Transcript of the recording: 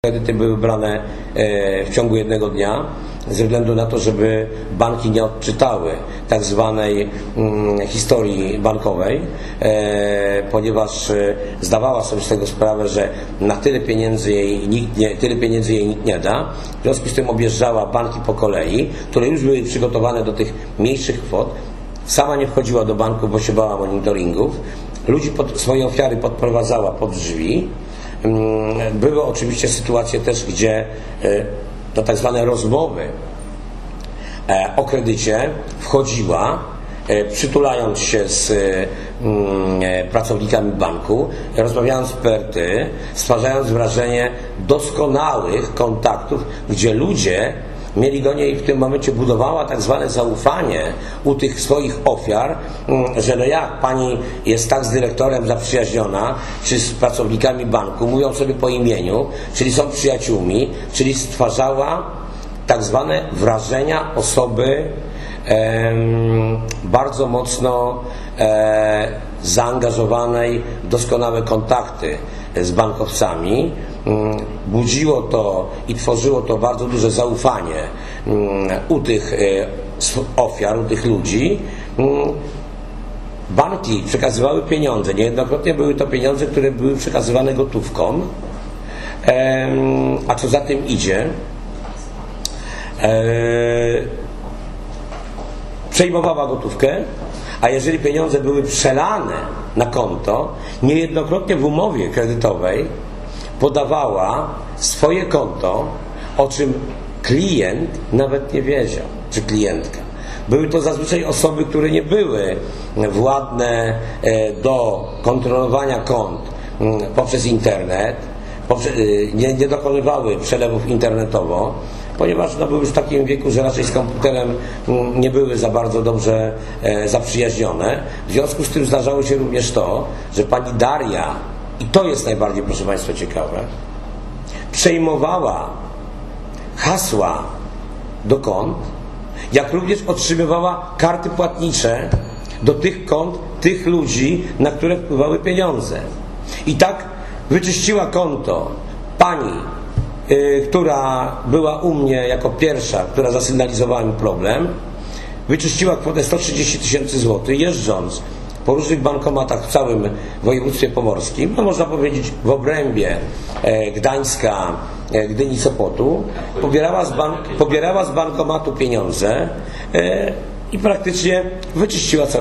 Kredyty były brane w ciągu jednego dnia ze względu na to, żeby banki nie odczytały tak zwanej historii bankowej, ponieważ zdawała sobie z tego sprawę, że na tyle pieniędzy jej nikt nie da. W związku z tym objeżdżała banki po kolei, które już były przygotowane do tych mniejszych kwot. Sama nie wchodziła do banków, bo się bała monitoringów. Ludzi swoje ofiary podprowadzała pod drzwi. Były oczywiście sytuacje też, gdzie do tak zwane rozmowy o kredycie wchodziła, przytulając się z pracownikami banku, rozmawiając per ty, stwarzając wrażenie doskonałych kontaktów, gdzie ludzie mieli do niej w tym momencie, budowała tak zwane zaufanie u tych swoich ofiar, że no jak pani jest tak z dyrektorem zaprzyjaźniona, czy z pracownikami banku, mówią sobie po imieniu, czyli są przyjaciółmi, czyli stwarzała tak zwane wrażenia osoby bardzo mocno zaangażowanej w doskonałe kontakty z bankowcami. Budziło to i tworzyło to bardzo duże zaufanie u tych ofiar, u tych ludzi. Banki przekazywały pieniądze. Niejednokrotnie były to pieniądze, które były przekazywane gotówką. A co za tym idzie? Przejmowała gotówkę, a jeżeli pieniądze były przelane na konto, niejednokrotnie w umowie kredytowej podawała swoje konto, o czym klient nawet nie wiedział, czy klientka. Były to zazwyczaj osoby, które nie były władne do kontrolowania kont poprzez internet, nie dokonywały przelewów internetowo, ponieważ były już w takim wieku, że raczej z komputerem nie były za bardzo dobrze zaprzyjaźnione. W związku z tym zdarzało się również to, że pani Daria, i to jest najbardziej, proszę Państwa, ciekawe, przejmowała hasła do kont, jak również otrzymywała karty płatnicze do tych kont, tych ludzi, na które wpływały pieniądze. I tak wyczyściła konto pani, która była u mnie jako pierwsza, która zasygnalizowała mi problem, wyczyściła kwotę 130 000 złotych, jeżdżąc po różnych bankomatach w całym województwie pomorskim, no można powiedzieć w obrębie Gdańska, Gdyni, Sopotu, pobierała z bankomatu pieniądze i praktycznie wyczyściła cały